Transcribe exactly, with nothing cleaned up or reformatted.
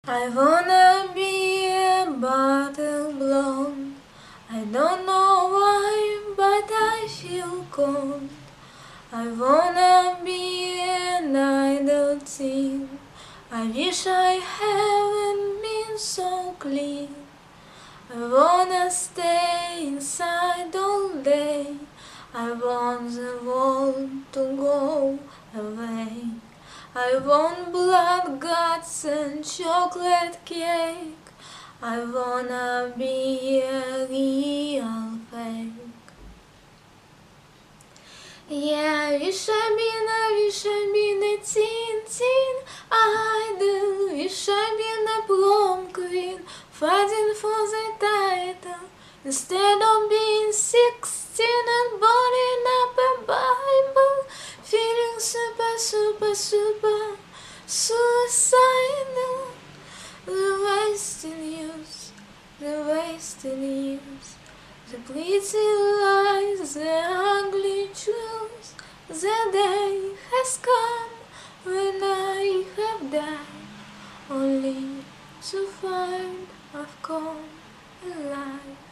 I wanna be a bottle blonde. I don't know why, but I feel cold. I wanna be an idle teen. I wish I haven't been so clean. I wanna stay inside all day. I want the world to go away. I want blood, guts and chocolate cake. I wanna be a real fake. Yeah, I wish I'd been, I wish I'd been a teen, teen idol. Wish I'd been a prom queen, fighting for the title. Instead of being sixteen and burning up a Bible, feeling super, super, super suicidal. The wasted years, the wasted years, the pretty lies, the ugly truths. The day has come when I have died, only to find I've come alive.